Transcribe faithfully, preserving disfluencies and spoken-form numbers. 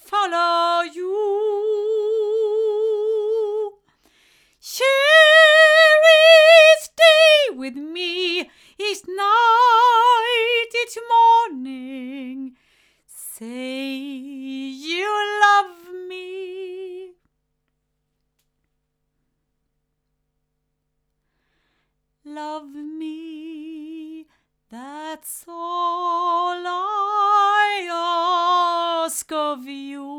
follow you. Share each day with me, each night, each morning. Say you love me. Love me, that's all I ask of you.